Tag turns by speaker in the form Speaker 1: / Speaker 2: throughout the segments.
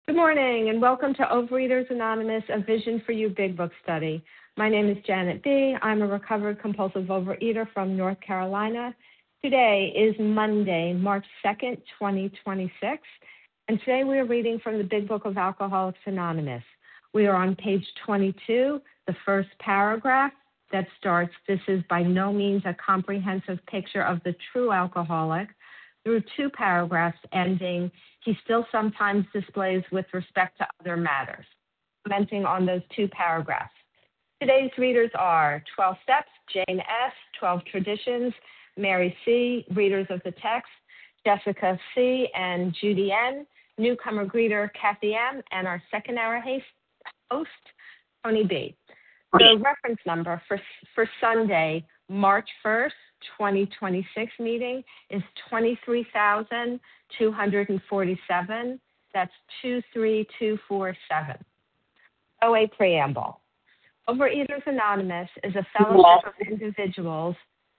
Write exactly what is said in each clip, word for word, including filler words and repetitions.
Speaker 1: Good morning and welcome to Overeaters Anonymous, a Vision for You Big Book study. My name is Janet B. I'm a recovered compulsive overeater from North Carolina. Today is Monday, March second, twenty twenty-six, and today we are reading from the Big Book of Alcoholics Anonymous. We are on page twenty-two, the first paragraph that starts, "This is by no means a comprehensive picture of the true alcoholic," through two paragraphs ending, "He still sometimes displays with respect to other matters," commenting on those two paragraphs. Today's readers are twelve Steps, Jane S., twelve Traditions, Mary C., readers of the text, Jessica C. and Judy N., newcomer greeter Kathy M., and our second hour host, Tony B. The reference number for, for Sunday, March first, twenty twenty-six meeting is twenty-three thousand two hundred forty-seven. That's two three two four seven. O A Preamble. Overeaters Anonymous is a fellowship of individuals.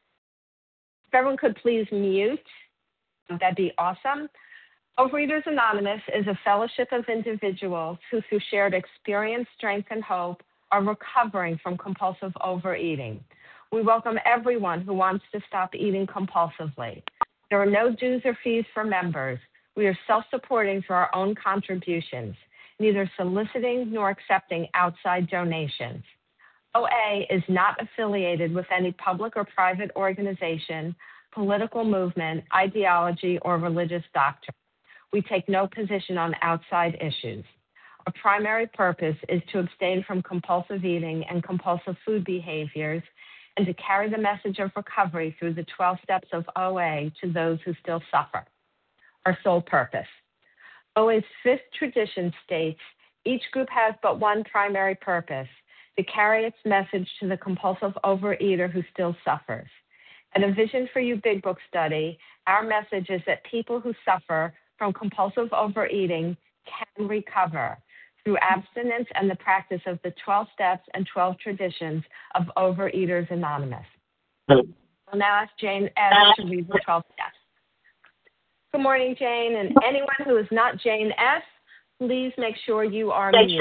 Speaker 1: If everyone could please mute, that'd be awesome. Overeaters Anonymous is a fellowship of individuals who, through shared experience, strength, and hope, are recovering from compulsive overeating. We welcome everyone who wants to stop eating compulsively. There are no dues or fees for members. We are self-supporting through our own contributions, neither soliciting nor accepting outside donations. O A is not affiliated with any public or private organization, political movement, ideology, or religious doctrine. We take no position on outside issues. Our primary purpose is to abstain from compulsive eating and compulsive food behaviors and to carry the message of recovery through the twelve steps of O A to those who still suffer. Our sole purpose. O A's fifth tradition states, each group has but one primary purpose, to carry its message to the compulsive overeater who still suffers. At a Vision for You Big Book study, our message is that people who suffer from compulsive overeating can recover through abstinence and the practice of the twelve steps and twelve traditions of Overeaters Anonymous. I'll now ask Jane S. to read the twelve steps. Good morning, Jane, and anyone who is not Jane S., please make sure you are muted.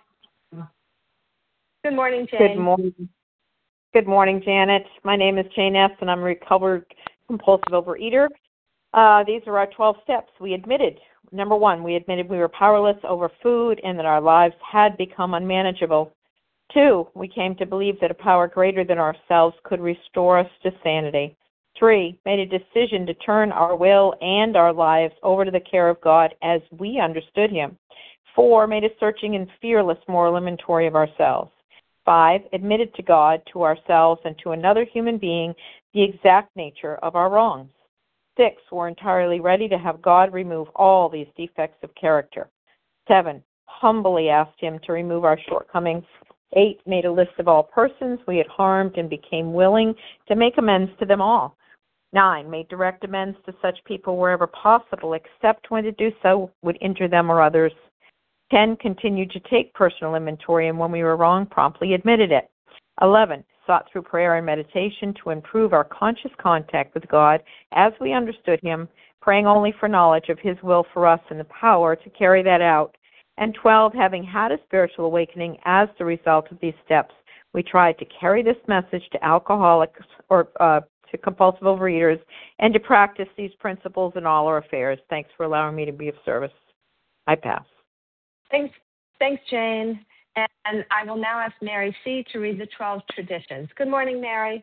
Speaker 1: Good morning, Jane.
Speaker 2: Good morning. Good morning, Janet. My name is Jane S., and I'm a recovered compulsive overeater. Uh, these are our twelve steps. We admitted Number one, we admitted we were powerless over food and that our lives had become unmanageable. Two, we came to believe that a power greater than ourselves could restore us to sanity. Three, made a decision to turn our will and our lives over to the care of God as we understood Him. Four, made a searching and fearless moral inventory of ourselves. Five, admitted to God, to ourselves, and to another human being the exact nature of our wrongs. Six, were entirely ready to have God remove all these defects of character. Seven, humbly asked Him to remove our shortcomings. Eight, made a list of all persons we had harmed and became willing to make amends to them all. Nine, made direct amends to such people wherever possible, except when to do so would injure them or others. Ten, continued to take personal inventory, and when we were wrong, promptly admitted it. Eleven, sought through prayer and meditation to improve our conscious contact with God as we understood Him, praying only for knowledge of His will for us and the power to carry that out. And twelve, having had a spiritual awakening as the result of these steps, we tried to carry this message to alcoholics or uh, to compulsive overeaters and to practice these principles in all our affairs. Thanks for allowing me to be of service. I pass.
Speaker 1: Thanks, thanks, Jane. And I will now ask Mary C. to read the twelve traditions. Good morning, Mary.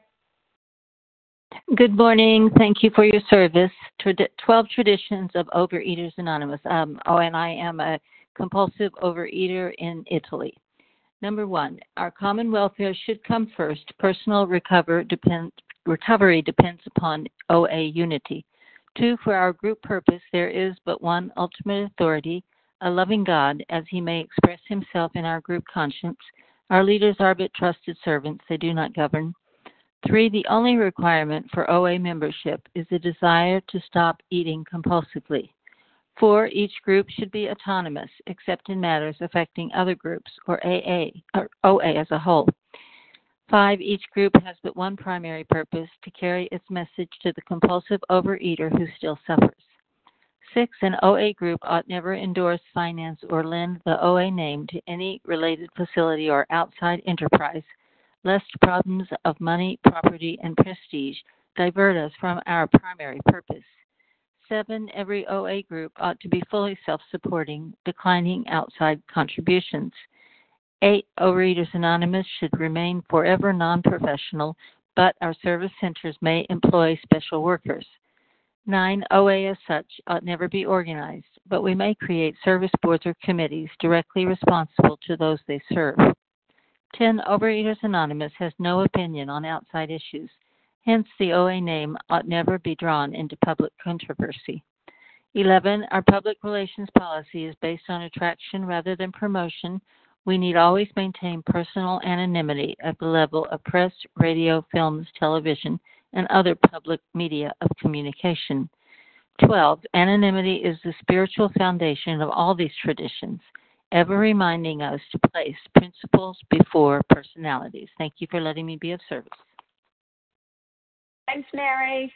Speaker 3: Good morning. Thank you for your service. twelve Traditions of Overeaters Anonymous. Um, oh, and I am a compulsive overeater in Italy. Number one, our common welfare should come first. Personal recover, depend, recovery depends upon O A unity. Two, for our group purpose, there is but one ultimate authority, a loving God, as He may express Himself in our group conscience. Our leaders are but trusted servants. They do not govern. Three, the only requirement for O A membership is a desire to stop eating compulsively. Four, each group should be autonomous, except in matters affecting other groups, or A A, or O A as a whole. Five, each group has but one primary purpose, to carry its message to the compulsive overeater who still suffers. Six, an O A group ought never endorse, finance, or lend the O A name to any related facility or outside enterprise, lest problems of money, property, and prestige divert us from our primary purpose. Seven, every O A group ought to be fully self-supporting, declining outside contributions. Eight, Overeaters Anonymous should remain forever non-professional, but our service centers may employ special workers. Nine, O A as such ought never be organized, but we may create service boards or committees directly responsible to those they serve. Ten, Overeaters Anonymous has no opinion on outside issues. Hence, the O A name ought never be drawn into public controversy. Eleven, our public relations policy is based on attraction rather than promotion. We need always maintain personal anonymity at the level of press, radio, films, television, and other public media of communication. Twelve, anonymity is the spiritual foundation of all these traditions, ever reminding us to place principles before personalities. Thank you for letting me be of service.
Speaker 1: Thanks, Mary.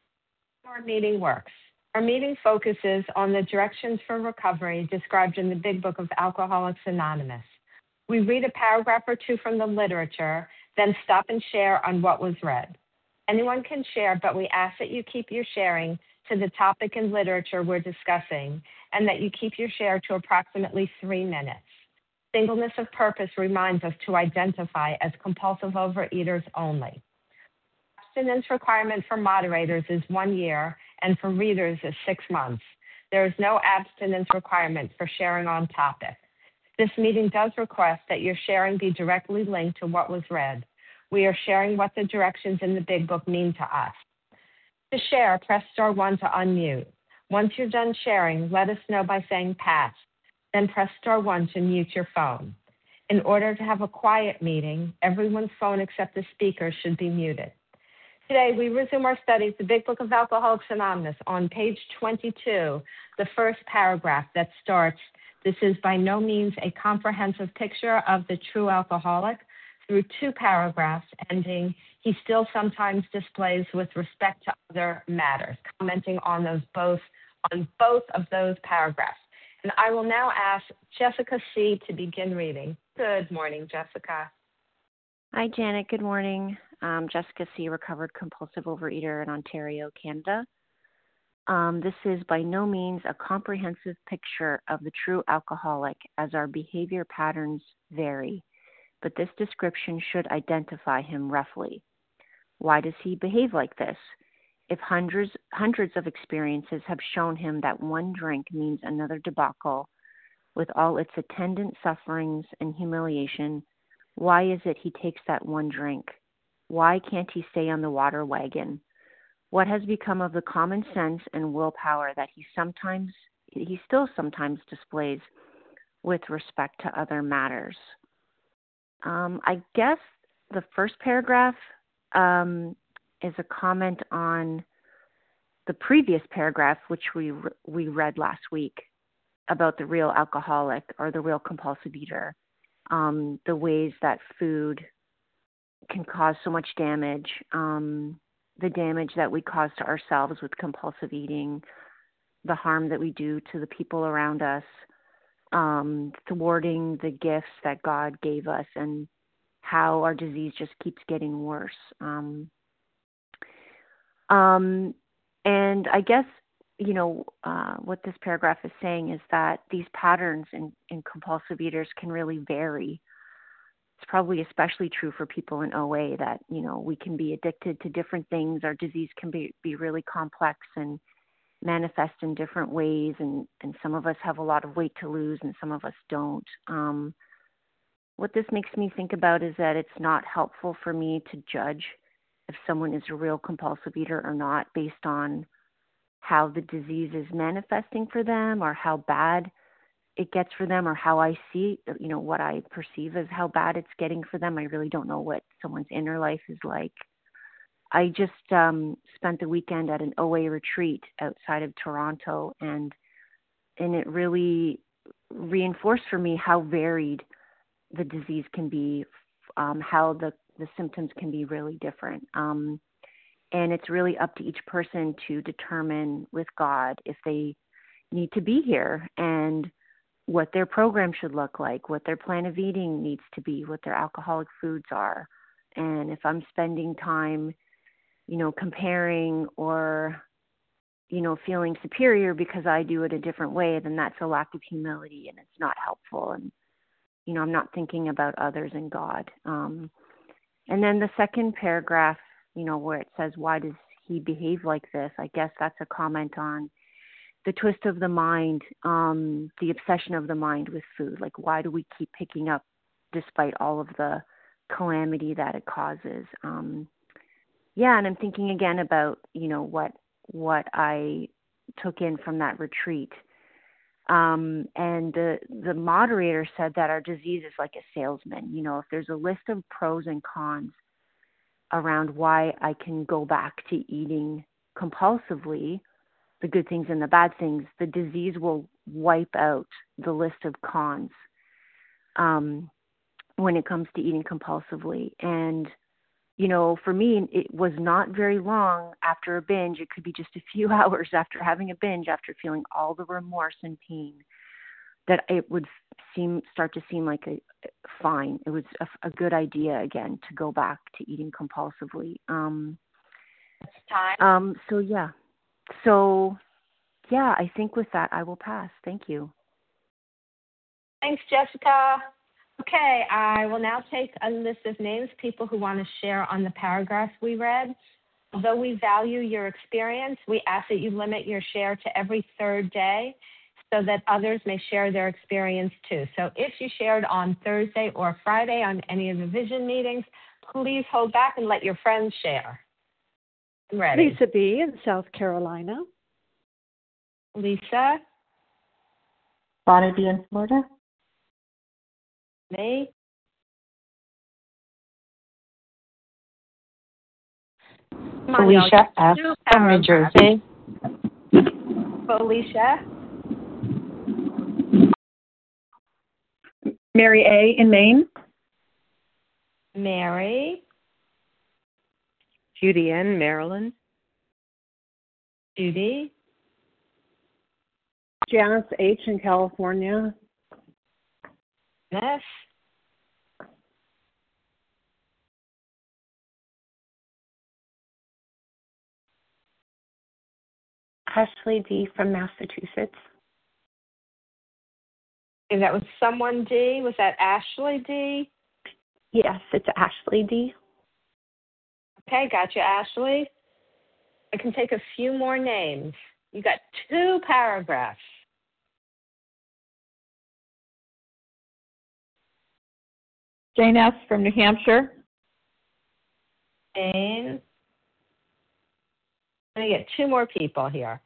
Speaker 1: Our meeting works. Our meeting focuses on the directions for recovery described in the Big Book of Alcoholics Anonymous. We read a paragraph or two from the literature, then stop and share on what was read. Anyone can share, but we ask that you keep your sharing to the topic and literature we're discussing, and that you keep your share to approximately three minutes. Singleness of purpose reminds us to identify as compulsive overeaters only. Abstinence requirement for moderators is one year, and for readers is six months. There is no abstinence requirement for sharing on topic. This meeting does request that your sharing be directly linked to what was read. We are sharing what the directions in the Big Book mean to us. To share, press star one to unmute. Once you're done sharing, let us know by saying pass. Then press star one to mute your phone. In order to have a quiet meeting, everyone's phone except the speaker should be muted. Today, we resume our studies, the Big Book of Alcoholics Anonymous, on page twenty-two, the first paragraph that starts, "This is by no means a comprehensive picture of the true alcoholic," through two paragraphs ending, "He still sometimes displays with respect to other matters," commenting on those both on both of those paragraphs. And I will now ask Jessica C. to begin reading. Good morning, Jessica.
Speaker 4: Hi, Janet. Good morning. Um, Jessica C., recovered compulsive overeater in Ontario, Canada. Um, this is by no means a comprehensive picture of the true alcoholic, as our behavior patterns vary, but this description should identify him roughly. Why does he behave like this? If hundreds, hundreds of experiences have shown him that one drink means another debacle, with all its attendant sufferings and humiliation, why is it he takes that one drink? Why can't he stay on the water wagon? What has become of the common sense and willpower that he sometimes, he still sometimes displays with respect to other matters? Um, I guess the first paragraph um, is a comment on the previous paragraph, which we we read last week, about the real alcoholic or the real compulsive eater, um, the ways that food can cause so much damage, um, the damage that we cause to ourselves with compulsive eating, the harm that we do to the people around us, um, thwarting the gifts that God gave us, and how our disease just keeps getting worse. Um, um, and I guess, you know, uh, what this paragraph is saying is that these patterns in, in compulsive eaters can really vary. It's probably especially true for people in O A that, you know, we can be addicted to different things. Our disease can be, be really complex and manifest in different ways. And, and some of us have a lot of weight to lose and some of us don't. Um, what this makes me think about is that it's not helpful for me to judge if someone is a real compulsive eater or not based on how the disease is manifesting for them or how bad it gets for them or how I see, you know, what I perceive as how bad it's getting for them. I really don't know what someone's inner life is like. I just um, spent the weekend at an O A retreat outside of Toronto, and and it really reinforced for me how varied the disease can be, um, how the, the symptoms can be really different. Um, and it's really up to each person to determine with God if they need to be here, and what their program should look like, what their plan of eating needs to be, what their alcoholic foods are. And if I'm spending time, you know, comparing or, you know, feeling superior because I do it a different way, then that's a lack of humility, and it's not helpful. And, you know, I'm not thinking about others and God. Um, and then the second paragraph, you know, where it says, why does he behave like this? I guess that's a comment on the twist of the mind, um, the obsession of the mind with food. Like, why do we keep picking up despite all of the calamity that it causes? Um, yeah, and I'm thinking again about, you know, what what I took in from that retreat. Um, and the, the moderator said that our disease is like a salesman. You know, if there's a list of pros and cons around why I can go back to eating compulsively, the good things and the bad things, the disease will wipe out the list of cons um, when it comes to eating compulsively. And, you know, for me, it was not very long after a binge. It could be just a few hours after having a binge, after feeling all the remorse and pain, that it would seem start to seem like a fine. It was a, a good idea again to go back to eating compulsively. Um,
Speaker 1: it's time.
Speaker 4: Um, so yeah. So, yeah, I think with that, I will pass. Thank you.
Speaker 1: Thanks, Jessica. Okay, I will now take a list of names, people who want to share on the paragraph we read. Although we value your experience, we ask that you limit your share to every third day so that others may share their experience too. So if you shared on Thursday or Friday on any of the vision meetings, please hold back and let your friends share. I'm ready.
Speaker 5: Lisa B. in South Carolina.
Speaker 1: Lisa.
Speaker 2: Bonnie B. in Florida.
Speaker 1: Me.
Speaker 2: Felicia F. from New Jersey.
Speaker 1: Felicia.
Speaker 6: Mary A. in Maine.
Speaker 1: Mary.
Speaker 7: Judy N., Maryland.
Speaker 1: Judy.
Speaker 6: Janice H. in California.
Speaker 1: Janice.
Speaker 8: Ashley D. from Massachusetts.
Speaker 1: And that was someone D. Was that Ashley D?
Speaker 8: Yes, it's Ashley D.
Speaker 1: Okay, gotcha, Ashley. I can take a few more names. You got two paragraphs.
Speaker 2: Jane S. from New Hampshire.
Speaker 1: Jane. I'm going to get two more people here.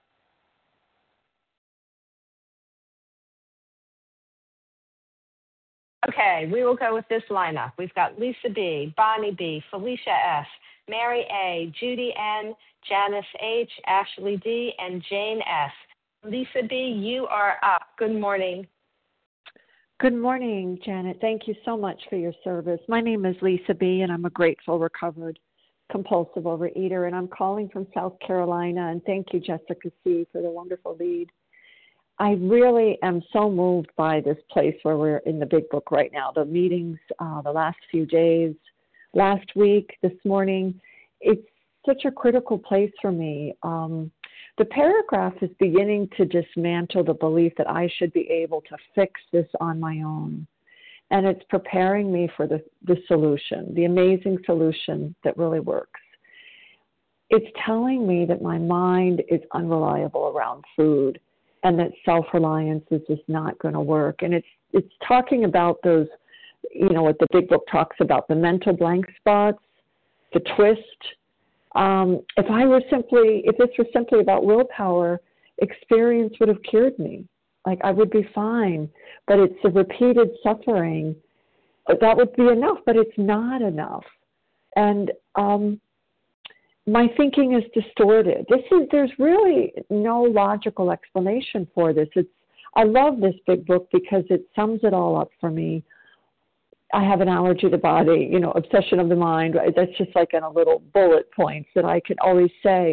Speaker 1: Okay, we will go with this lineup. We've got Lisa B., Bonnie B., Felicia S., Mary A., Judy N., Janice H., Ashley D., and Jane S. Lisa B., you are up. Good morning.
Speaker 5: Good morning, Janet. Thank you so much for your service. My name is Lisa B., and I'm a grateful, recovered, compulsive overeater, and I'm calling from South Carolina. And thank you, Jessica C., for the wonderful lead. I really am so moved by this place where we're in the Big Book right now. The meetings, uh, the last few days, last week, this morning, it's such a critical place for me. Um, the paragraph is beginning to dismantle the belief that I should be able to fix this on my own. And it's preparing me for the, the solution, the amazing solution that really works. It's telling me that my mind is unreliable around food, and that self-reliance is just not going to work. And it's it's talking about those, you know, what the Big Book talks about, the mental blank spots, the twist. Um, if I were simply, if this were simply about willpower, experience would have cured me. Like, I would be fine. But it's the repeated suffering. That would be enough, but it's not enough. And um, my thinking is distorted. This is there's really no logical explanation for this. It's I love this Big Book because it sums it all up for me. I have an allergy to body, you know, obsession of the mind. Right? That's just like in a little bullet points that I can always say,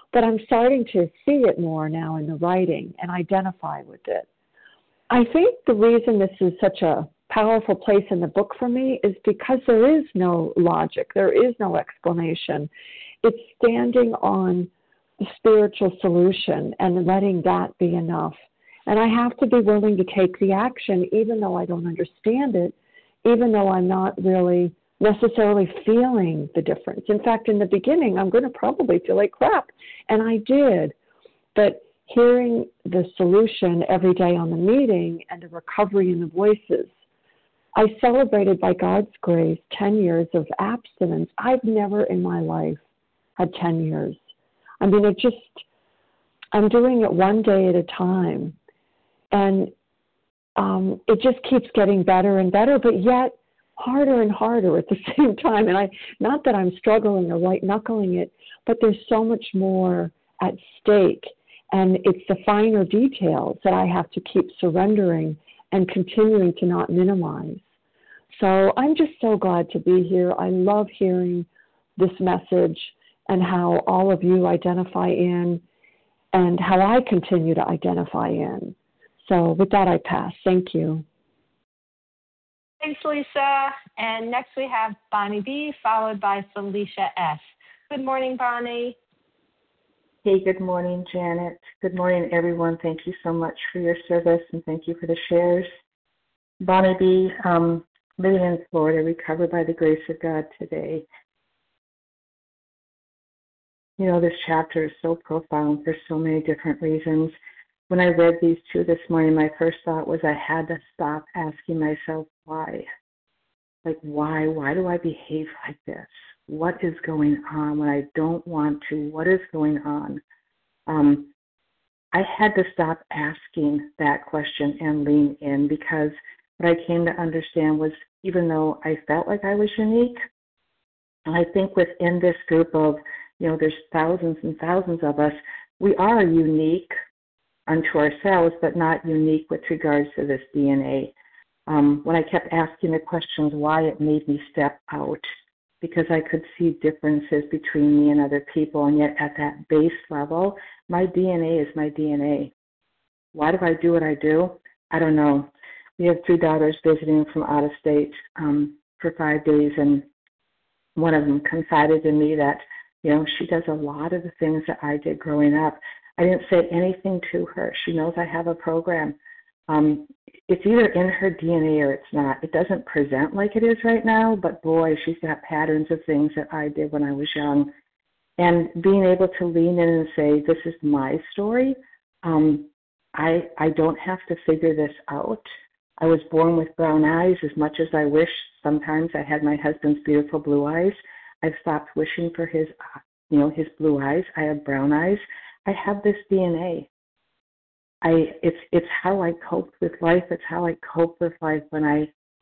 Speaker 5: but I'm starting to see it more now in the writing and identify with it. I think the reason this is such a powerful place in the book for me is because there is no logic, there is no explanation. It's standing on the spiritual solution and letting that be enough. And I have to be willing to take the action, even though I don't understand it, even though I'm not really necessarily feeling the difference. In fact, in the beginning, I'm going to probably feel like crap, and I did. But hearing the solution every day on the meeting and the recovery in the voices, I celebrated, by God's grace, ten years of abstinence. I've never in my life had ten years. I mean, it just, I'm doing it one day at a time. And um, it just keeps getting better and better, but yet harder and harder at the same time. And I, not that I'm struggling or white knuckling it, but there's so much more at stake. And it's the finer details that I have to keep surrendering and continuing to not minimize. So I'm just so glad to be here. I love hearing this message and how all of you identify in and how I continue to identify in. So with that, I pass. Thank you.
Speaker 1: Thanks, Lisa. And next we have Bonnie B, followed by Felicia S. Good morning, Bonnie.
Speaker 7: Hey, good morning, Janet. Good morning, everyone. Thank you so much for your service, and thank you for the shares. Bonnie B, um, living in Florida, recovered by the grace of God today. You know, this chapter is so profound for so many different reasons. When I read these two this morning, my first thought was I had to stop asking myself why. Like, why? Why do I behave like this? What is going on when I don't want to? What is going on? Um, I had to stop asking that question and lean in, because what I came to understand was, even though I felt like I was unique, and I think within this group of, you know, there's thousands and thousands of us, we are unique unto ourselves, but not unique with regards to this D N A. Um, when I kept asking the questions why, it made me step out, because I could see differences between me and other people, and yet at that base level, my D N A is my D N A. Why do I do what I do? I don't know. We have two daughters visiting from out of state um, for five days, and one of them confided in me that, you know, she does a lot of the things that I did growing up. I didn't say anything to her. She knows I have a program. Um, it's either in her D N A or it's not. It doesn't present like it is right now, but boy, she's got patterns of things that I did when I was young. And being able to lean in and say, this is my story. Um, I, I don't have to figure this out. I was born with brown eyes. As much as I wish sometimes I had my husband's beautiful blue eyes, I've stopped wishing for his, you know, his blue eyes. I have brown eyes. I have this D N A. I it's it's how I cope with life. It's how I cope with life when I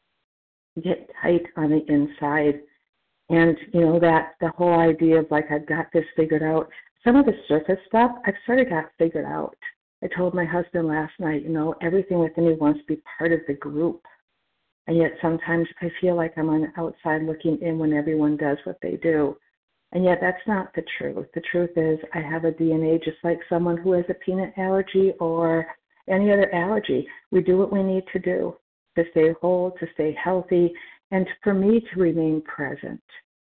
Speaker 7: get tight on the inside. And you know, that the whole idea of like, I've got this figured out. Some of the surface stuff I've sort of got figured out. I told my husband last night, you know, everything within me wants to be part of the group. And yet sometimes I feel like I'm on the outside looking in when everyone does what they do. And yet that's not the truth. The truth is I have a D N A just like someone who has a peanut allergy or any other allergy. We do what we need to do to stay whole, to stay healthy, and for me to remain present.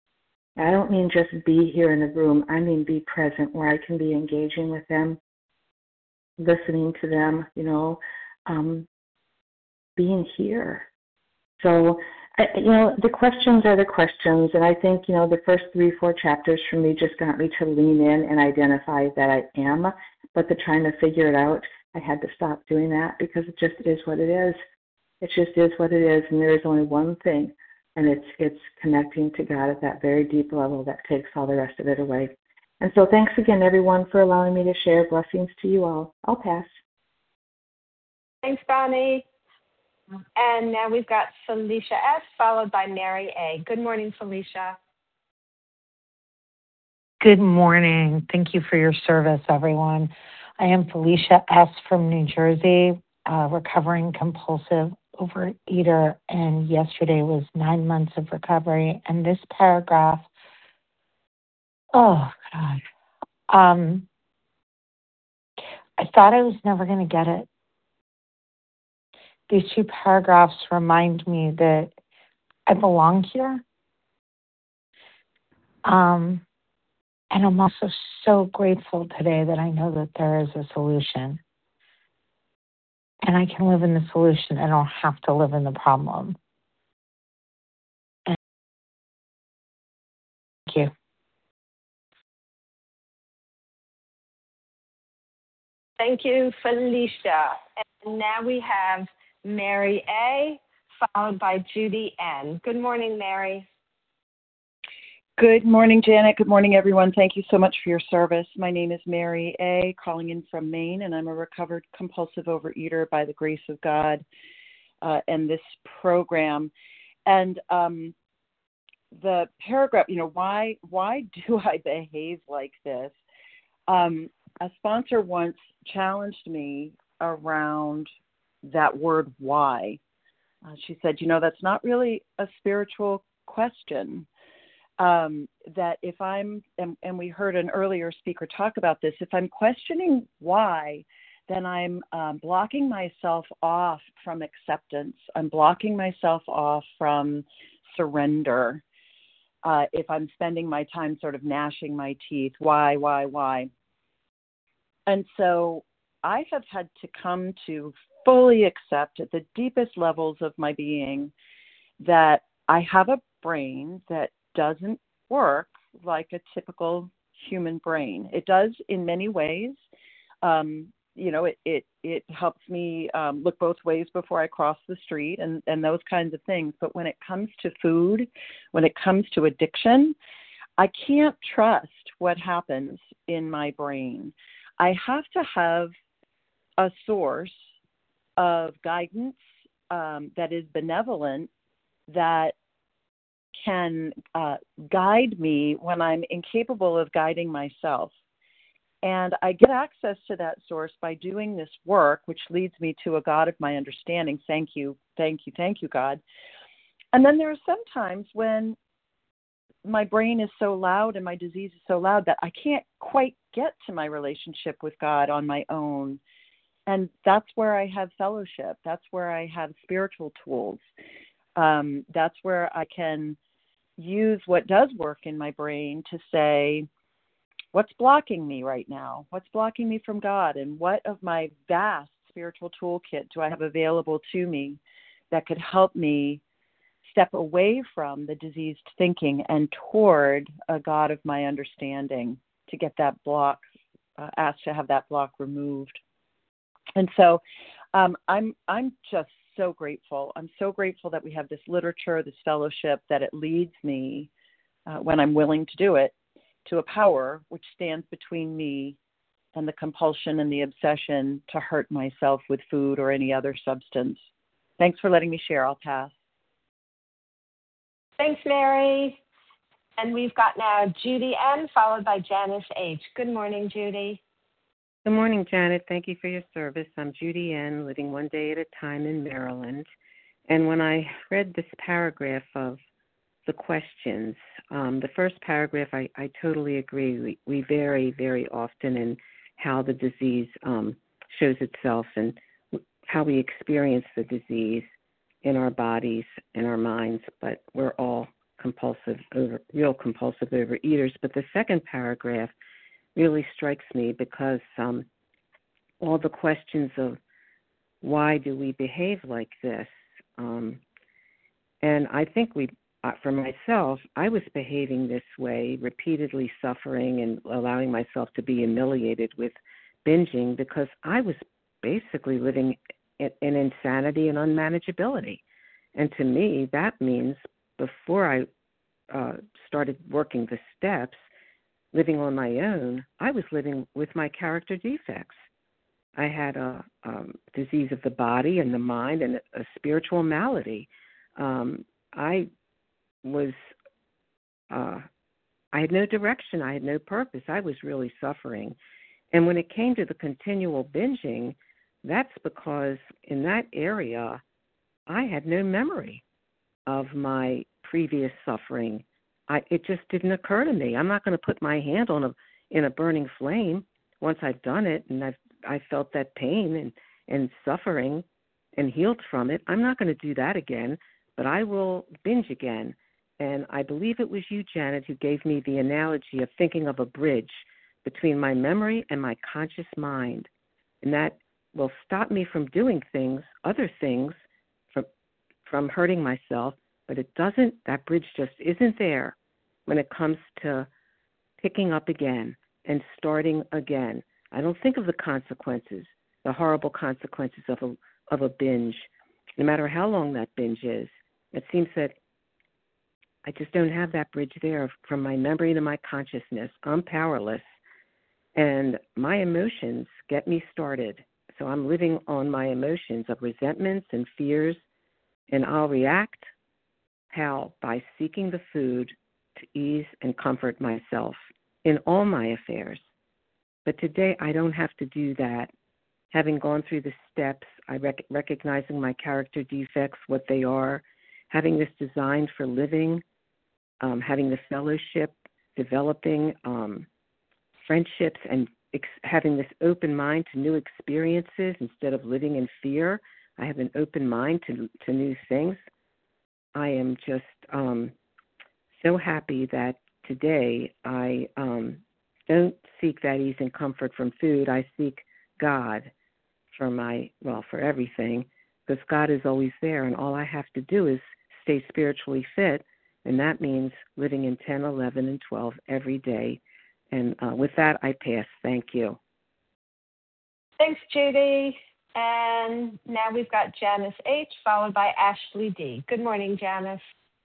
Speaker 7: I don't mean just be here in the room. I mean be present, where I can be engaging with them, listening to them, you know, um, being here. So, I, you know, the questions are the questions, and I think, you know, the first three, four chapters for me just got me to lean in and identify that I am, but the trying to figure it out, I had to stop doing that, because it just is what it is. It just is what it is, and there is only one thing, and it's it's connecting to God at that very deep level that takes all the rest of it away. And so thanks again, everyone, for allowing me to share. Blessings to you all. I'll pass.
Speaker 1: Thanks, Bonnie. And now we've got Felicia S, followed by Mary A. Good morning, Felicia.
Speaker 9: Good morning. Thank you for your service, everyone. I am Felicia S from New Jersey, a recovering compulsive overeater, and yesterday was nine months of recovery. And this paragraph, oh, God. Um, I thought I was never going to get it. These two paragraphs remind me that I belong here. Um, and I'm also so grateful today that I know that there is a solution. And I can live in the solution. I don't have to live in the problem. And thank you.
Speaker 1: Thank you, Felicia. And now we have Mary A., followed by Judy N. Good morning, Mary.
Speaker 10: Good morning, Janet. Good morning, everyone. Thank you so much for your service. My name is Mary A., calling in from Maine, and I'm a recovered compulsive overeater by the grace of God uh, and this program. And um, the paragraph, you know, why why do I behave like this? Um, a sponsor once challenged me around that word why. Uh, she said, you know, that's not really a spiritual question. Um, that if I'm, and, and we heard an earlier speaker talk about this, if I'm questioning why, then I'm um, blocking myself off from acceptance. I'm blocking myself off from surrender. Uh, if I'm spending my time sort of gnashing my teeth, why, why, why? And so I have had to come to fully accept at the deepest levels of my being that I have a brain that doesn't work like a typical human brain. It does in many ways. Um, you know, it, it, it helps me um, look both ways before I cross the street and, and those kinds of things. But when it comes to food, when it comes to addiction, I can't trust what happens in my brain. I have to have a source of guidance um, that is benevolent, that can uh, guide me when I'm incapable of guiding myself. And I get access to that source by doing this work, which leads me to a God of my understanding. Thank you, thank you, thank you, God. And then there are some times when my brain is so loud and my disease is so loud that I can't quite get to my relationship with God on my own. And that's where I have fellowship. That's where I have spiritual tools. Um, that's where I can use what does work in my brain to say, what's blocking me right now? What's blocking me from God? And what of my vast spiritual toolkit do I have available to me that could help me step away from the diseased thinking and toward a God of my understanding to get that block, uh, asked to have that block removed. And so um, I'm I'm just so grateful. I'm so grateful that we have this literature, this fellowship, that it leads me, uh, when I'm willing to do it, to a power which stands between me and the compulsion and the obsession to hurt myself with food or any other substance. Thanks for letting me share. I'll pass.
Speaker 1: Thanks, Mary. And we've got now Judy N., followed by Janice H. Good morning, Judy.
Speaker 11: Good morning, Janet. Thank you for your service. I'm Judy N., living one day at a time in Maryland. And when I read this paragraph of the questions, um, the first paragraph, I, I totally agree. We, we vary very often in how the disease um, shows itself and how we experience the disease in our bodies, in our minds, but we're all compulsive, over, real compulsive overeaters. But the second paragraph really strikes me because um, all the questions of why do we behave like this, um, and I think we, uh, for myself, I was behaving this way, repeatedly suffering and allowing myself to be humiliated with binging because I was basically living in, in insanity and unmanageability. And to me, that means before I uh, started working the steps, living on my own, I was living with my character defects. I had a um, disease of the body and the mind and a, a spiritual malady. Um, I was, uh, I had no direction. I had no purpose. I was really suffering. And when it came to the continual binging, that's because in that area, I had no memory of my previous suffering. I, it just didn't occur to me. I'm not going to put my hand on a in a burning flame once I've done it and I've I felt that pain and, and suffering and healed from it. I'm not going to do that again, but I will binge again. And I believe it was you, Janet, who gave me the analogy of thinking of a bridge between my memory and my conscious mind. And that will stop me from doing things, other things, from from hurting myself. But it doesn't, that bridge just isn't there when it comes to picking up again and starting again. I don't think of the consequences, the horrible consequences of a of a binge, no matter how long that binge is. It seems that I just don't have that bridge there from my memory to my consciousness. I'm powerless, and my emotions get me started. So I'm living on my emotions of resentments and fears, and I'll react how? By seeking the food to ease and comfort myself in all my affairs. But today I don't have to do that. Having gone through the steps, I rec- recognizing my character defects, what they are, having this design for living, um, having the fellowship, developing um, friendships, and ex- having this open mind to new experiences instead of living in fear. I have an open mind to to new things. I am just um, so happy that today I um, don't seek that ease and comfort from food. I seek God for my, well, for everything, because God is always there, and all I have to do is stay spiritually fit, and that means living in ten, eleven, and twelve every day. And uh, with that, I pass. Thank you.
Speaker 1: Thanks, Judy. And now we've got Janice H., followed by Ashley D. Good morning, Janice.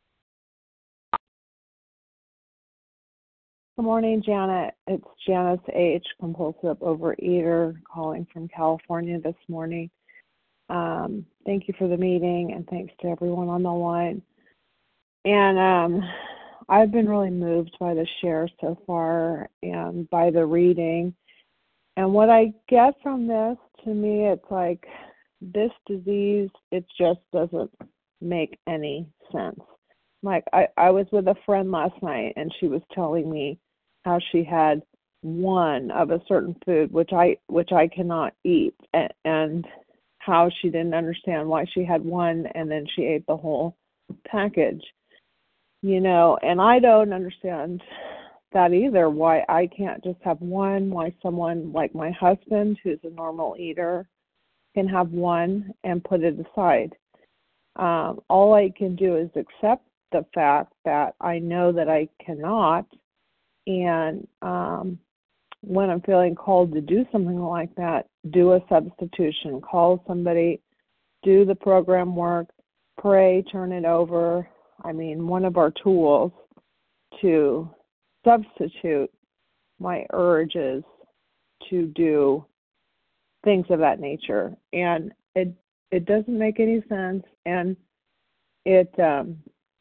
Speaker 6: Good morning, Janet. It's Janice H., compulsive overeater, calling from California this morning. Um, thank you for the meeting, and thanks to everyone on the line. And um, I've been really moved by the share so far and by the reading. And what I get from this, to me, it's like this disease, it just doesn't make any sense. Like, I, I was with a friend last night, and she was telling me how she had one of a certain food, which I which I cannot eat, and, and how she didn't understand why she had one, and then she ate the whole package. You know, and I don't understand that either, why I can't just have one, why someone like my husband, who's a normal eater, can have one and put it aside. Um, all I can do is accept the fact that I know that I cannot, and um, when I'm feeling called to do something like that, do a substitution, call somebody, do the program work, pray, turn it over. I mean, one of our tools to substitute my urges to do things of that nature. And it it doesn't make any sense, and it um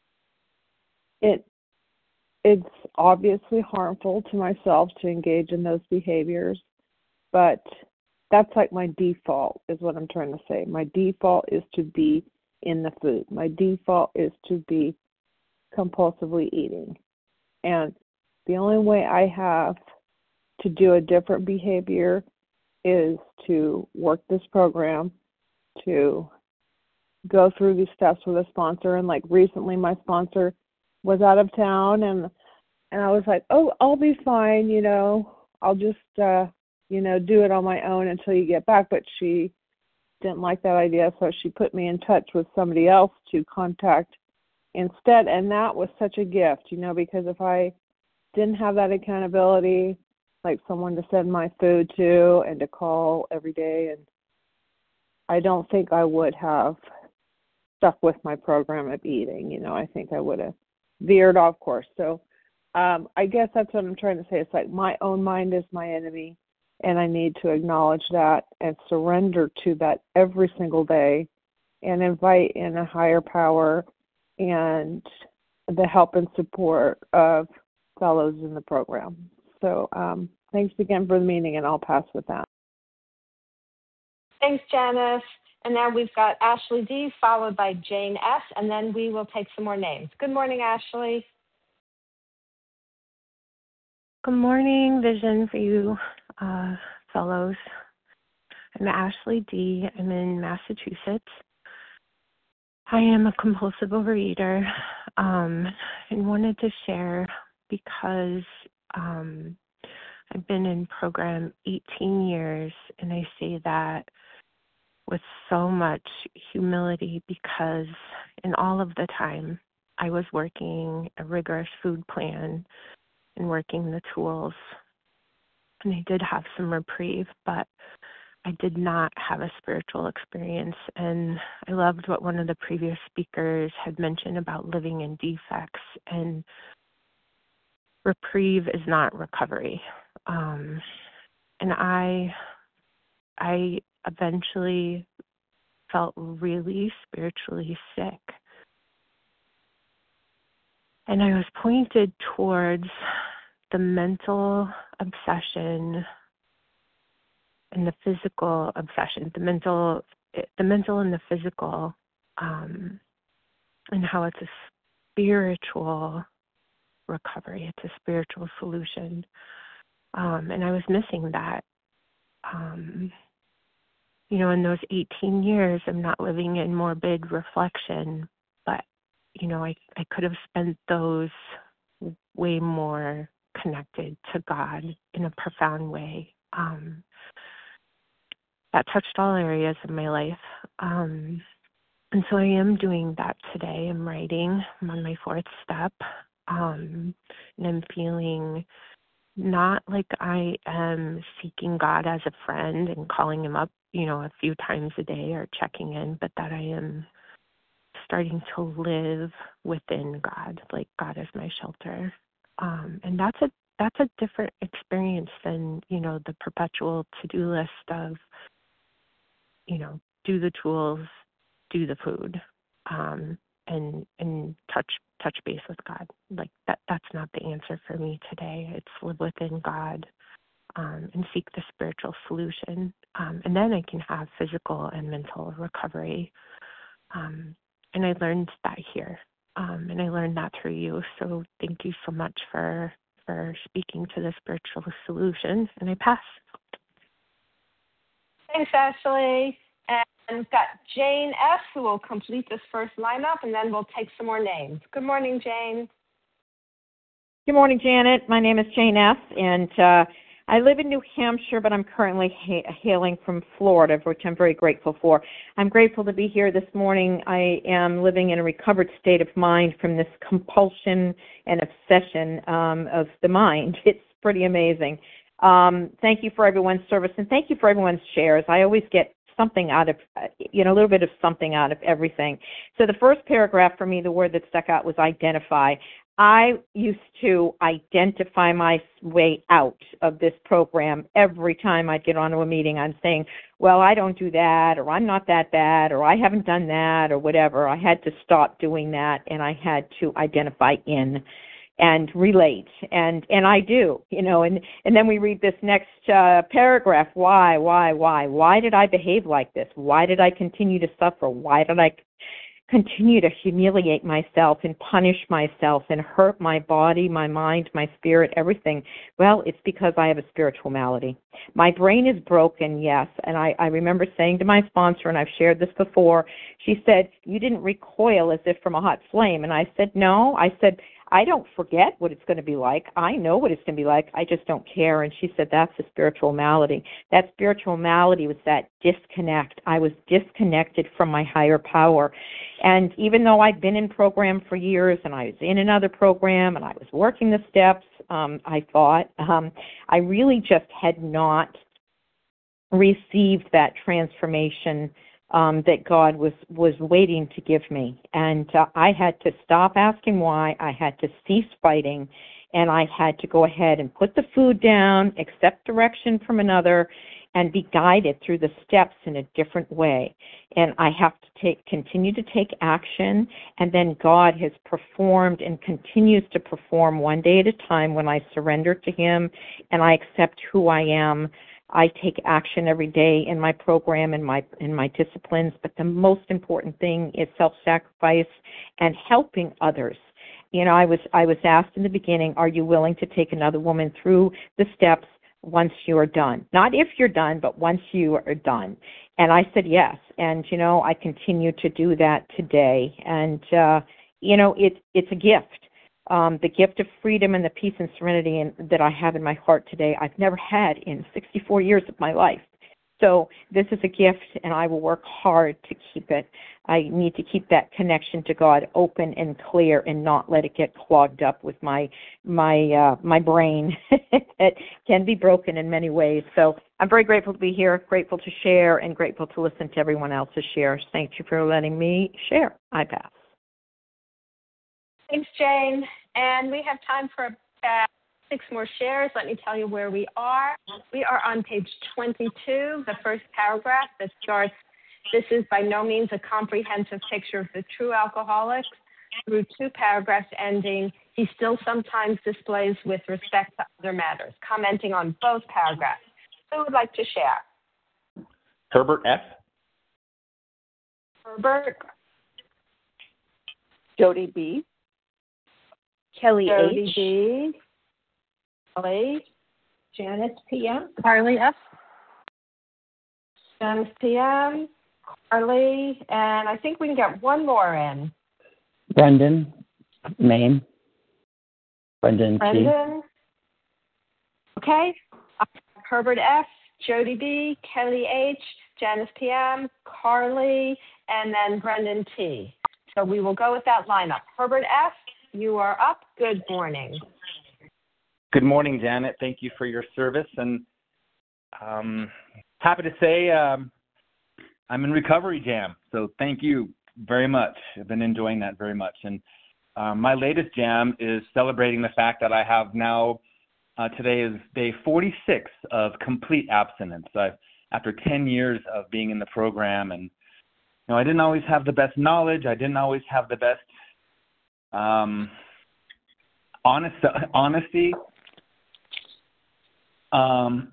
Speaker 6: it it's obviously harmful to myself to engage in those behaviors, but that's like my default, is what I'm trying to say. My default is to be in the food. My default is to be compulsively eating. And the only way I have to do a different behavior is to work this program, to go through these steps with a sponsor. And like recently, my sponsor was out of town, and and I was like, oh, I'll be fine, you know, I'll just, uh, you know, do it on my own until you get back. But she didn't like that idea, so she put me in touch with somebody else to contact instead. And that was such a gift, you know, because if I didn't have that accountability, like someone to send my food to and to call every day, and I don't think I would have stuck with my program of eating. You know, I think I would have veered off course. So um, I guess that's what I'm trying to say. It's like my own mind is my enemy, and I need to acknowledge that and surrender to that every single day, and invite in a higher power and the help and support of fellows in the program. So um, thanks again for the meeting, and I'll pass with that.
Speaker 1: Thanks, Janice. And now we've got Ashley D., followed by Jane S., and then we will take some more names. Good morning, Ashley.
Speaker 8: Good morning, Vision for you, uh, fellows. I'm Ashley D. I'm in Massachusetts. I am a compulsive overeater um, and wanted to share because um, I've been in program eighteen years, and I say that with so much humility because in all of the time I was working a rigorous food plan and working the tools, and I did have some reprieve, but I did not have a spiritual experience. And I loved what one of the previous speakers had mentioned about living in defects, and reprieve is not recovery. Um, and I, I eventually felt really spiritually sick. And I was pointed towards the mental obsession and the physical obsession, the mental, the mental and the physical, um, and how it's a spiritual recovery. It's a spiritual solution. Um, and I was missing that. Um, you know, in those eighteen years, I'm not living in morbid reflection, but, you know, I, I could have spent those way more connected to God in a profound way. Um, that touched all areas of my life. Um, and so I am doing that today. I'm writing. I'm on my fourth step. Um, and I'm feeling not like I am seeking God as a friend and calling him up, you know, a few times a day or checking in, but that I am starting to live within God, like God is my shelter. Um, and that's a that's a different experience than, you know, the perpetual to-do list of, you know, do the tools, do the food, um, and and touch touch base with God. Like that that's not the answer for me today. It's live within God, um, and seek the spiritual solution. Um, and then I can have physical and mental recovery. Um, and I learned that here. Um, and I learned that through you. So thank you so much for for speaking to the spiritual solution. And I pass.
Speaker 1: Thanks, Ashley. And we've got Jane S., who will complete this first lineup, and then we'll take some more names. Good morning, Jane.
Speaker 2: Good morning, Janet. My name is Jane S., and uh, I live in New Hampshire, but I'm currently ha- hailing from Florida, which I'm very grateful for. I'm grateful to be here this morning. I am living in a recovered state of mind from this compulsion and obsession um, of the mind. It's pretty amazing. Um, thank you for everyone's service, and thank you for everyone's shares. I always get something out of, you know, a little bit of something out of everything. So the first paragraph for me, the word that stuck out was identify. I used to identify my way out of this program every time I'd get onto a meeting. I'm saying, well, I don't do that, or I'm not that bad, or I haven't done that, or whatever. I had to stop doing that, and I had to identify in and relate, and and I do, you know, and, and then we read this next uh, paragraph, why, why, why? Why did I behave like this? Why did I continue to suffer? Why did I continue to humiliate myself and punish myself and hurt my body, my mind, my spirit, everything? Well, it's because I have a spiritual malady. My brain is broken, yes, and I, I remember saying to my sponsor, and I've shared this before, she said, you didn't recoil as if from a hot flame, and I said, no, I said, I don't forget what it's going to be like. I know what it's going to be like. I just don't care. And she said, that's a spiritual malady. That spiritual malady was that disconnect. I was disconnected from my higher power. And even though I'd been in program for years and I was in another program and I was working the steps, um, I thought, um, I really just had not received that transformation Um, that God was, was waiting to give me. And uh, I had to stop asking why. I had to cease fighting, and I had to go ahead and put the food down, accept direction from another, and be guided through the steps in a different way. And I have to take, continue to take action, and then God has performed and continues to perform one day at a time when I surrender to Him and I accept who I am. I take action every day in my program and my in my disciplines, but the most important thing is self-sacrifice and helping others. You know, I was I was asked in the beginning, are you willing to take another woman through the steps once you are done. Not if you're done, but once you are done. And I said yes. And, you know, I continue to do that today. And, uh, you know, it, it's a gift. Um, the gift of freedom and the peace and serenity in, that I have in my heart today, I've never had in sixty-four years of my life. So this is a gift, and I will work hard to keep it. I need to keep that connection to God open and clear, and not let it get clogged up with my my uh, my brain that can be broken in many ways. So I'm very grateful to be here, grateful to share, and grateful to listen to everyone else's shares. Thank you for letting me share. I pass.
Speaker 1: Thanks, Jane. And we have time for about six more shares. Let me tell you where we are. We are on page twenty-two, the first paragraph that starts, "This is by no means a comprehensive picture of the true alcoholic," through two paragraphs ending, "He still sometimes displays with respect to other matters," commenting on both paragraphs. Who would like to share?
Speaker 12: Herbert F.
Speaker 1: Herbert.
Speaker 10: Jody B.
Speaker 13: Kelly
Speaker 1: Jody
Speaker 13: H.
Speaker 1: B. Kelly.
Speaker 13: Janice P M.
Speaker 1: Carly F. Janice P M. Carly. And I think we can get one more in.
Speaker 14: Brendan, Maine. Brendan T.
Speaker 1: Brendan. Okay. Herbert F. Jody B. Kelly H. Janice P M. Carly. And then Brendan T. So we will go with that lineup. Herbert F., you are up. Good morning.
Speaker 12: Good morning, Janet. Thank you for your service. And um, happy to say um, I'm in Recovery Jam. So thank you very much. I've been enjoying that very much. And um, my latest jam is celebrating the fact that I have now, uh, today is day forty-six of complete abstinence. I've, after ten years of being in the program, and you know, I didn't always have the best knowledge. I didn't always have the best um, honest honesty. Um,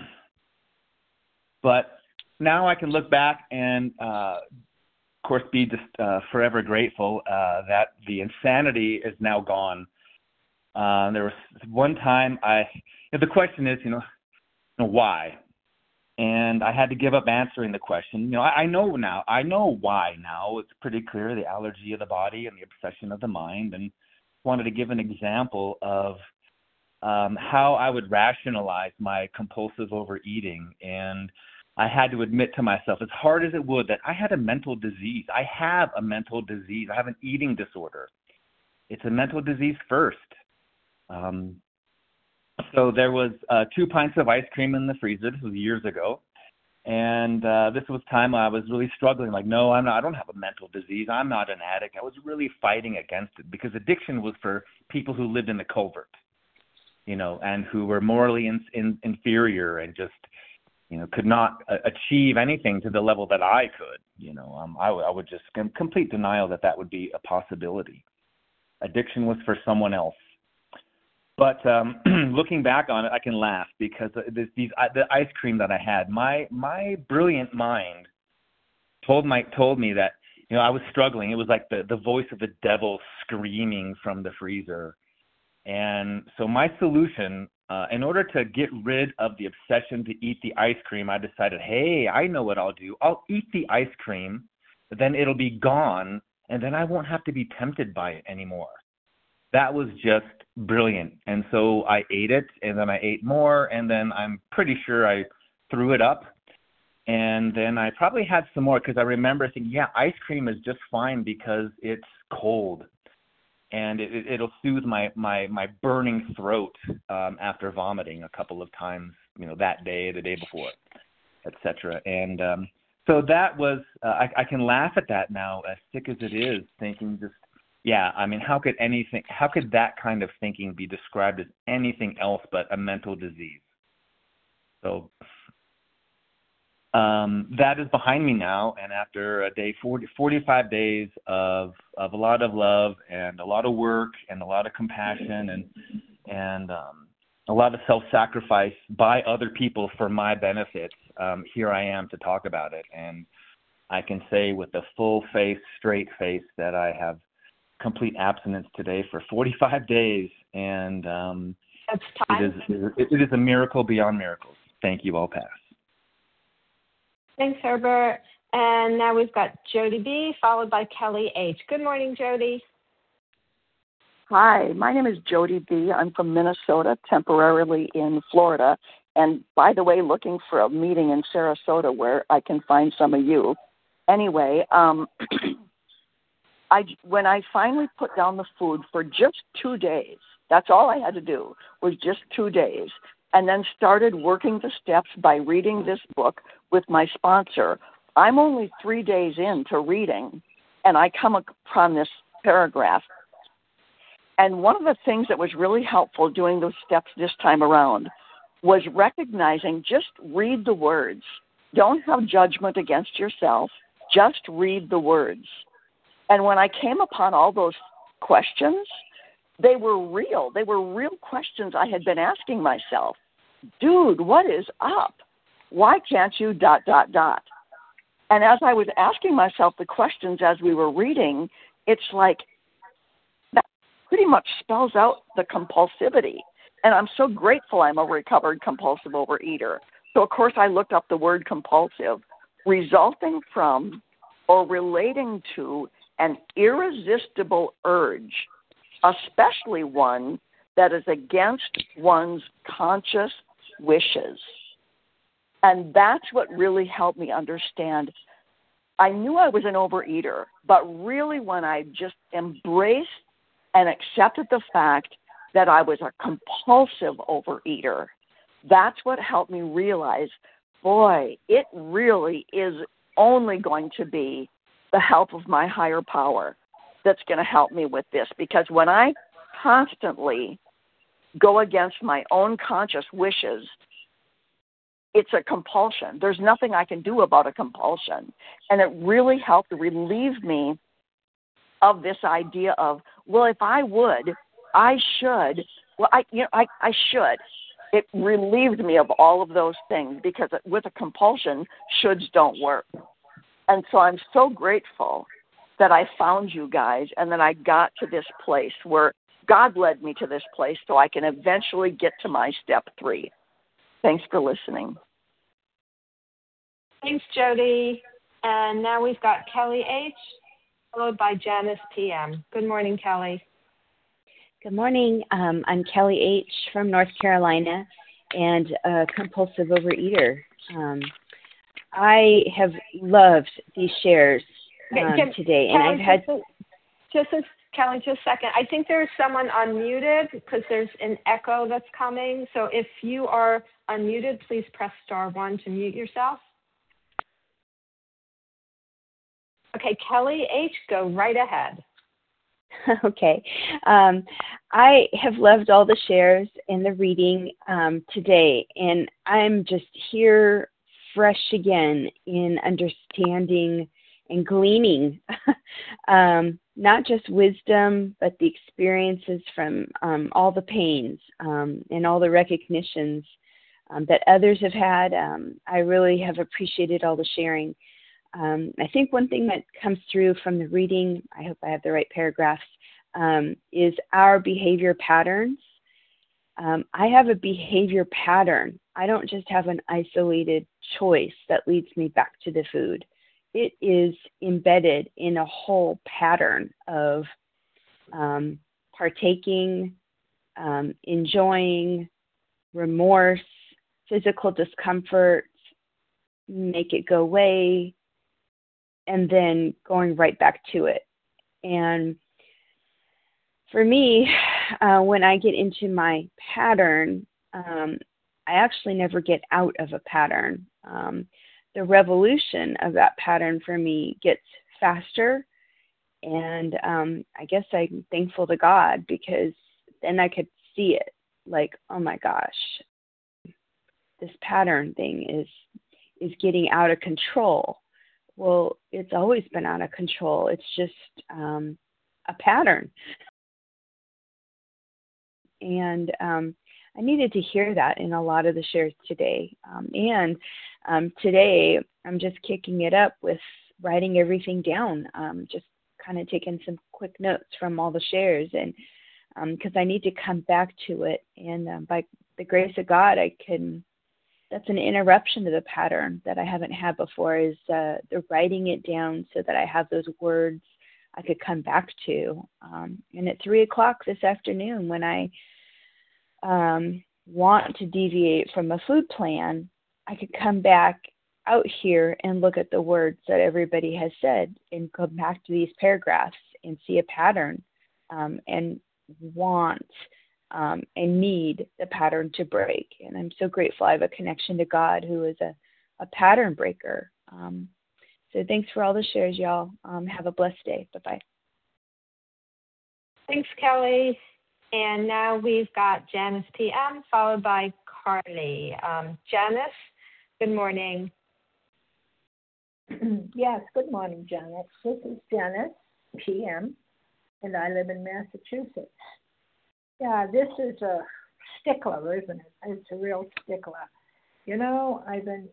Speaker 12: but now I can look back and, uh, of course, be just uh, forever grateful uh, that the insanity is now gone. Uh, there was one time I, you know, the question is, you know, you know, why? And I had to give up answering the question. You know, I, I know now. I know why now. It's pretty clear, the allergy of the body and the obsession of the mind. And wanted to give an example of um, how I would rationalize my compulsive overeating. And I had to admit to myself, as hard as it would, that I had a mental disease. I have a mental disease. I have an eating disorder. It's a mental disease first. Um, So there was uh, two pints of ice cream in the freezer. This was years ago. And uh, this was time I was really struggling. Like, no, I'm not, I don't have a mental disease. I'm not an addict. I was really fighting against it because addiction was for people who lived in the covert, you know, and who were morally in, in, inferior and just, you know, could not uh, achieve anything to the level that I could. You know, um, I, I would just in complete denial that that would be a possibility. Addiction was for someone else. But um, looking back on it, I can laugh because this, these uh, the ice cream that I had, my my brilliant mind told my told me that, you know, I was struggling. It was like the, the voice of the devil screaming from the freezer. And so my solution, uh, in order to get rid of the obsession to eat the ice cream, I decided, hey, I know what I'll do. I'll eat the ice cream, but then it'll be gone, and then I won't have to be tempted by it anymore. That was just brilliant. And so I ate it, and then I ate more, and then I'm pretty sure I threw it up. And then I probably had some more because I remember thinking, yeah, ice cream is just fine because it's cold. And it, it, it'll soothe my, my, my burning throat um, after vomiting a couple of times, you know, that day, the day before, et cetera. And um, so that was, uh, I, I can laugh at that now, as sick as it is, thinking just, yeah, I mean, how could anything, how could that kind of thinking be described as anything else but a mental disease? So um, that is behind me now, and after a day, forty, forty-five days of of a lot of love and a lot of work and a lot of compassion and and um, a lot of self-sacrifice by other people for my benefit, um, here I am to talk about it. And I can say with a full face, straight face, that I have complete abstinence today for forty-five days, and um,
Speaker 1: That's time.
Speaker 12: It is, it is a miracle beyond miracles. Thank you. I'll pass.
Speaker 1: Thanks, Herbert. And now we've got Jody B, followed by Kelly H. Good morning, Jody.
Speaker 15: Hi, my name is Jody B. I'm from Minnesota, temporarily in Florida. And by the way, looking for a meeting in Sarasota where I can find some of you. Anyway, um, I, when I finally put down the food for just two days, that's all I had to do, was just two days, and then started working the steps by reading this book with my sponsor. I'm only three days into reading, and I come upon this paragraph. And one of the things that was really helpful doing those steps this time around was recognizing, just read the words. Don't have judgment against yourself. Just read the words. And when I came upon all those questions, they were real. They were real questions I had been asking myself. Dude, what is up? Why can't you dot, dot, dot? And as I was asking myself the questions as we were reading, it's like, pretty much spells out the compulsivity. And I'm so grateful I'm a recovered compulsive overeater. So, of course, I looked up the word compulsive, resulting from or relating to an irresistible urge, especially one that is against one's conscious wishes. And that's what really helped me understand. I knew I was an overeater, but really when I just embraced and accepted the fact that I was a compulsive overeater, that's what helped me realize, boy, it really is only going to be the help of my higher power that's going to help me with this. Because when I constantly go against my own conscious wishes, it's a compulsion. There's nothing I can do about a compulsion. And it really helped relieve me of this idea of, well, if I would, I should. Well, I, you know, I, I should. It relieved me of all of those things because with a compulsion, shoulds don't work. And so I'm so grateful that I found you guys and that I got to this place where God led me to this place so I can eventually get to my step three. Thanks for listening.
Speaker 1: Thanks, Jody. And now we've got Kelly H, followed by Janice P M. Good morning, Kelly.
Speaker 13: Good morning. Um, I'm Kelly H from North Carolina and a compulsive overeater. Um, I have loved these shares um,
Speaker 1: Can,
Speaker 13: today,
Speaker 1: Kelly,
Speaker 13: and I've had
Speaker 1: just, just a, Kelly, just a second. I think there's someone unmuted because there's an echo that's coming. So if you are unmuted, please press star one to mute yourself. Okay, Kelly H, go right ahead.
Speaker 13: Okay. Um, I have loved all the shares and the reading um, today, and I'm just here fresh again in understanding and gleaning um, not just wisdom, but the experiences from um, all the pains um, and all the recognitions um, that others have had. Um, I really have appreciated all the sharing. Um, I think one thing that comes through from the reading, I hope I have the right paragraphs, um, is our behavior patterns. Um, I have a behavior pattern. I don't just have an isolated choice that leads me back to the food. It is embedded in a whole pattern of um, partaking, um, enjoying, remorse, physical discomfort, make it go away, and then going right back to it. And for me, uh, when I get into my pattern, um, I actually never get out of a pattern. Um, the revolution of that pattern for me gets faster. And um, I guess I'm thankful to God because then I could see it like, oh my gosh, this pattern thing is is getting out of control. Well, it's always been out of control. It's just um, a pattern. And um, I needed to hear that in a lot of the shares today. Um, and um, today, I'm just kicking it up with writing everything down, um, just kind of taking some quick notes from all the shares. And because um, I need to come back to it. And um, by the grace of God, I can, that's an interruption to the pattern that I haven't had before, is uh, the writing it down so that I have those words I could come back to. Um, and at three o'clock this afternoon, when I um, want to deviate from a food plan, I could come back out here and look at the words that everybody has said and come back to these paragraphs and see a pattern um, and want um, and need the pattern to break. And I'm so grateful I have a connection to God, who is a, a pattern breaker. Um, so thanks for all the shares, y'all. Um, have a blessed day. Bye-bye.
Speaker 1: Thanks, Kelly. And now we've got Janice P M followed by Carly. Um, Janice, good morning.
Speaker 16: Yes, good morning, Janet. This is Janice P M, and I live in Massachusetts. Yeah, this is a stickler, isn't it? It's a real stickler. You know, I've been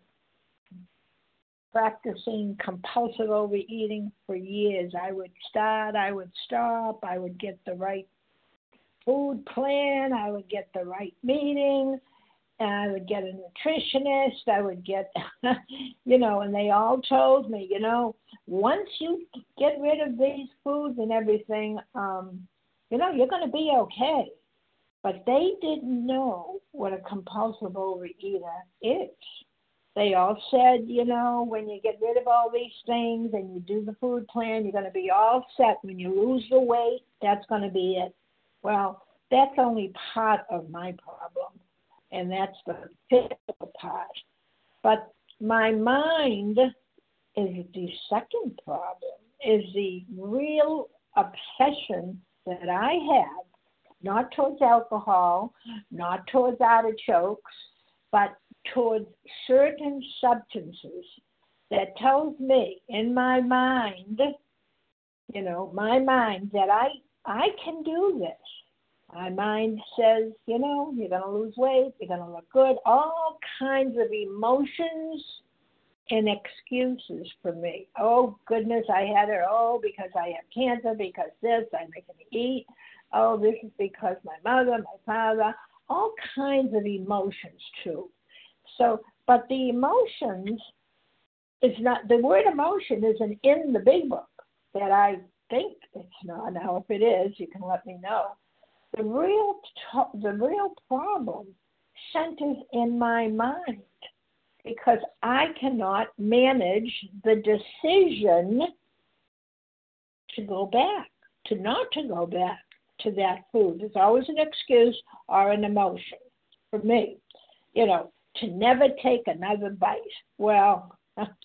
Speaker 16: practicing compulsive overeating for years. I would start, I would stop, I would get the right food plan, I would get the right meeting, and I would get a nutritionist, I would get, you know, and they all told me, you know, once you get rid of these foods and everything, um, you know, you're going to be okay. But they didn't know what a compulsive overeater is. They all said, you know, when you get rid of all these things and you do the food plan, you're going to be all set. When you lose the weight, that's going to be it. Well, that's only part of my problem, and that's the physical part. But my mind is the second problem, is the real obsession that I have, not towards alcohol, not towards artichokes, but towards certain substances that tells me in my mind, you know, my mind that I I can do this. My mind says, you know, you're going to lose weight, you're going to look good, all kinds of emotions and excuses for me. Oh, goodness, I had it. Oh, because I have cancer, because this, I'm making me eat. Oh, this is because my mother, my father, all kinds of emotions, too. So, but the emotions is not, the word emotion isn't in the big book that I think it's not. Now, if it is, you can let me know. The real, t- the real problem centers in my mind because I cannot manage the decision to go back, to not to go back to that food. There's always an excuse or an emotion for me, you know, to never take another bite. Well,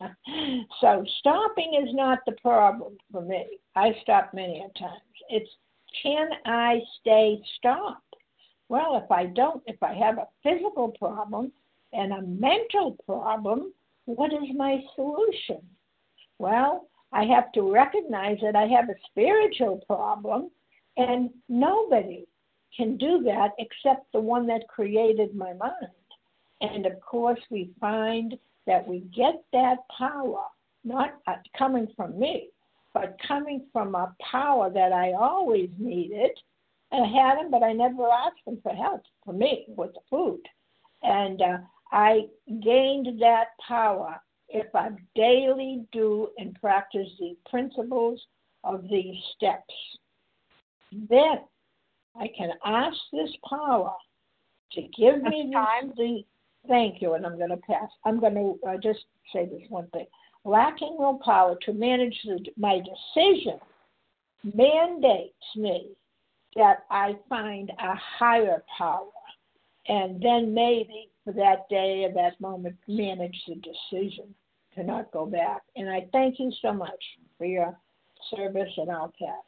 Speaker 16: so stopping is not the problem for me. I stop many a times. It's, can I stay stopped? Well, if I don't, if I have a physical problem and a mental problem, what is my solution? Well, I have to recognize that I have a spiritual problem, and nobody can do that except the one that created my mind. And of course, we find that we get that power, not coming from me, but coming from a power that I always needed. And I had him, but I never asked him for help for me with the food. And uh, I gained that power if I daily do and practice the principles of these steps. Then I can ask this power to give me this, the, thank you, and I'm going to pass. I'm going to uh, just say this one thing. Lacking willpower to manage the, my decision mandates me that I find a higher power, and then maybe for that day or that moment manage the decision to not go back. And I thank you so much for your service, and I'll pass.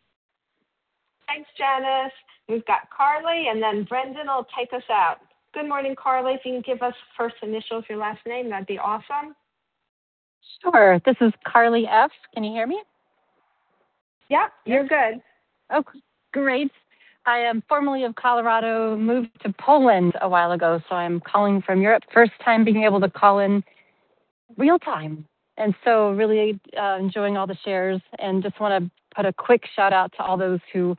Speaker 1: Thanks, Janice. We've got Carly, and then Brendan will take us out. Good morning, Carly. If you can give us first initial of your last name, that'd be awesome.
Speaker 17: Sure. This is Carly F. Can you hear me?
Speaker 1: Yeah, you're good.
Speaker 17: Oh, great. I am formerly of Colorado, moved to Poland a while ago, so I'm calling from Europe. First time being able to call in real time. And so really uh, enjoying all the shares, and just want to put a quick shout out to all those who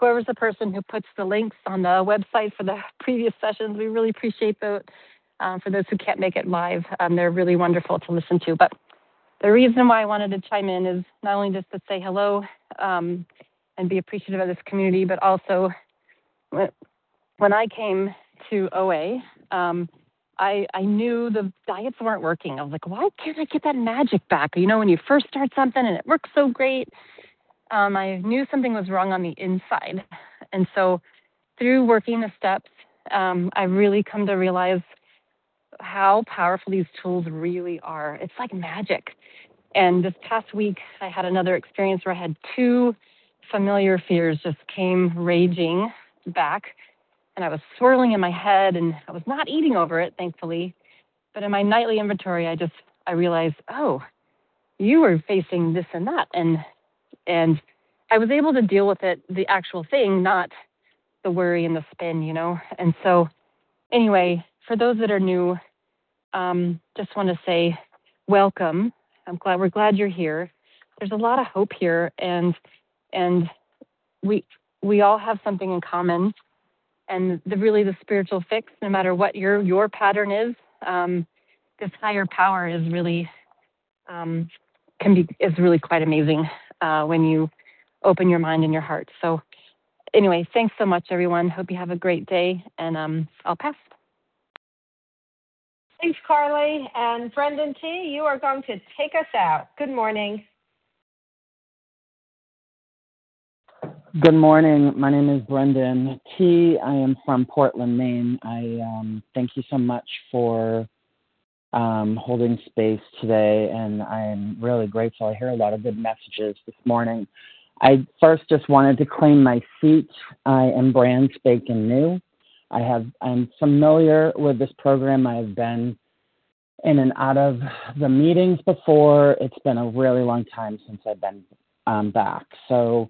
Speaker 17: whoever's the person who puts the links on the website for the previous sessions. We really appreciate those. Um, for those who can't make it live, um, they're really wonderful to listen to. But the reason why I wanted to chime in is not only just to say hello um, and be appreciative of this community, but also when I came to O A, um, I, I knew the diets weren't working. I was like, why can't I get that magic back? You know, when you first start something and it works so great, um, I knew something was wrong on the inside. And so through working the steps, um, I really come to realize how powerful these tools really are. It's like magic. And this past week, I had another experience where I had two familiar fears just came raging back. And I was swirling in my head, and I was not eating over it, thankfully. But in my nightly inventory, I just, I realized, oh, you were facing this and that. And, and I was able to deal with it, the actual thing, not the worry and the spin, you know? And so anyway, for those that are new, um, just want to say welcome. I'm glad, we're glad you're here. There's a lot of hope here, and, and we, we all have something in common. And the really the spiritual fix, no matter what your your pattern is, um, this higher power is really um, can be is really quite amazing uh, when you open your mind and your heart. So, anyway, thanks so much, everyone. Hope you have a great day, and um, I'll pass.
Speaker 1: Thanks, Carly. And Brendan T., you are going to take us out. Good morning.
Speaker 14: Good morning. My name is Brendan T. I am from Portland, Maine. I um, thank you so much for um, holding space today, and I'm really grateful. I hear a lot of good messages this morning. I first just wanted to claim my seat. I am brand spanking new. I have I'm familiar with this program. I have been in and out of the meetings before. It's been a really long time since I've been um, back. So.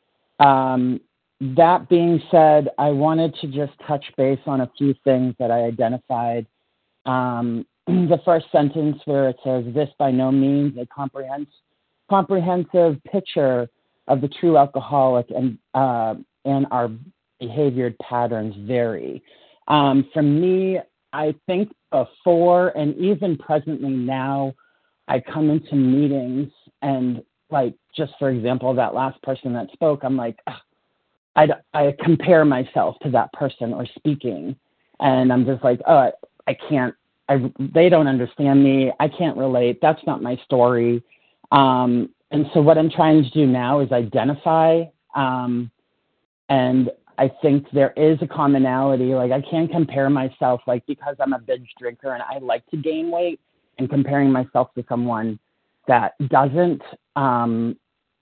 Speaker 14: Um, that being said, I wanted to just touch base on a few things that I identified. Um, the first sentence where it says, this by no means a comprehensive, comprehensive picture of the true alcoholic, and, uh, and our behavior patterns vary. Um, for me, I think before and even presently now, I come into meetings and like, just for example, that last person that spoke, I'm like, I, I compare myself to that person or speaking. And I'm just like, oh, I, I can't, I, they don't understand me. I can't relate. That's not my story. Um, and so what I'm trying to do now is identify. Um, and I think there is a commonality. Like I can't compare myself, like because I'm a binge drinker and I like to gain weight, and comparing myself to someone that doesn't, um,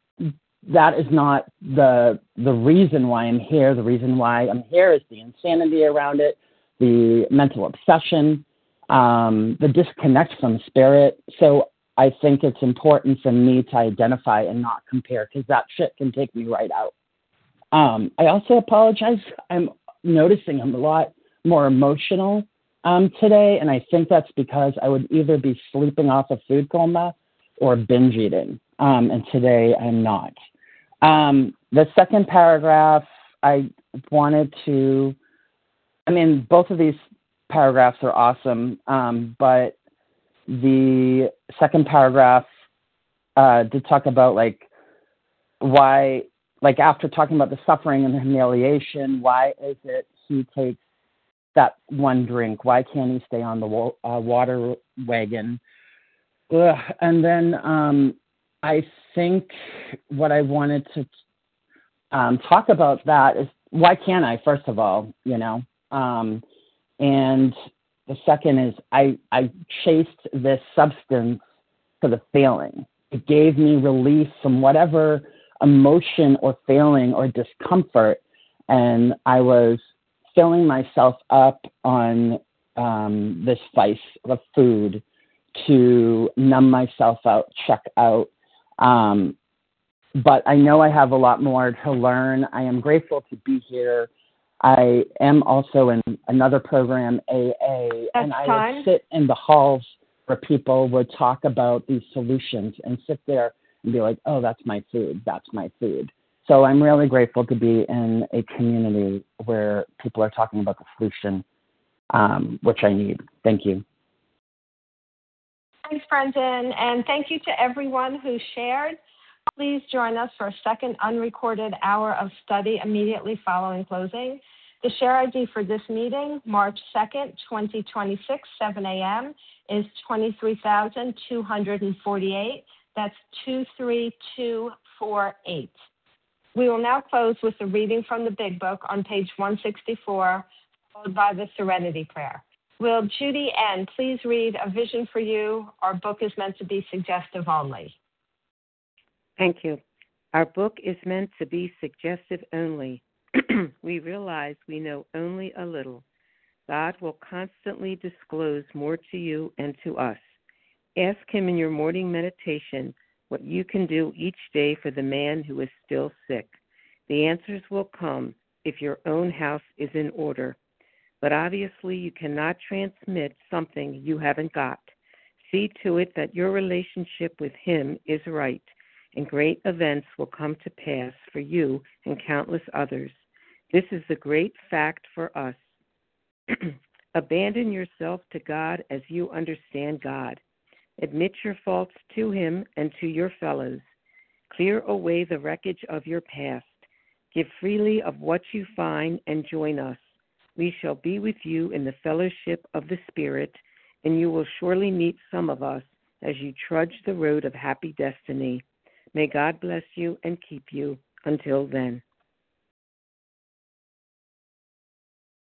Speaker 14: that is not the the reason why I'm here. The reason why I'm here is the insanity around it, the mental obsession, um, the disconnect from spirit. So I think it's important for me to identify and not compare, because that shit can take me right out. Um, I also apologize. I'm noticing I'm a lot more emotional um, today, and I think that's because I would either be sleeping off a food coma or binge eating, um, and today I'm not. Um, the second paragraph, I wanted to, I mean, both of these paragraphs are awesome, um, but the second paragraph uh, did talk about, like, why, like, after talking about the suffering and the humiliation, why is it he takes that one drink? Why can't he stay on the wa- uh, water wagon? Ugh. And then um, I think what I wanted to um, talk about that is, why can't I, first of all, you know? Um, and the second is I, I chased this substance for the feeling. It gave me relief from whatever emotion or feeling or discomfort, and I was filling myself up on um, this vice of food to numb myself out, check out. Um, but I know I have a lot more to learn. I am grateful to be here. I am also in another program, A A,
Speaker 1: That's
Speaker 14: and I
Speaker 1: time.
Speaker 14: would sit in the halls where people would talk about these solutions and sit there and be like, oh, that's my food, that's my food. So I'm really grateful to be in a community where people are talking about the solution, um, which I need. Thank you.
Speaker 1: Thanks, Brendan, and thank you to everyone who shared. Please join us for a second unrecorded hour of study immediately following closing. The share I D for this meeting, March second, twenty twenty-six, seven a.m., is twenty-three thousand two hundred forty-eight. That's two three two four eight. We will now close with the reading from the Big Book on page one sixty-four, followed by the Serenity Prayer. Will Judy N. please read A Vision for You? Our book is meant to be suggestive only.
Speaker 11: Thank you. Our book is meant to be suggestive only. We realize we know only a little. God will constantly disclose more to you and to us. Ask Him in your morning meditation what you can do each day for the man who is still sick. The answers will come if your own house is in order. But obviously you cannot transmit something you haven't got. See to it that your relationship with Him is right, and great events will come to pass for you and countless others. This is the great fact for us. Abandon yourself to God as you understand God. Admit your faults to Him and to your fellows. Clear away the wreckage of your past. Give freely of what you find and join us. We shall be with you in the fellowship of the Spirit, and you will surely meet some of us as you trudge the road of happy destiny. May God bless you and keep you until then.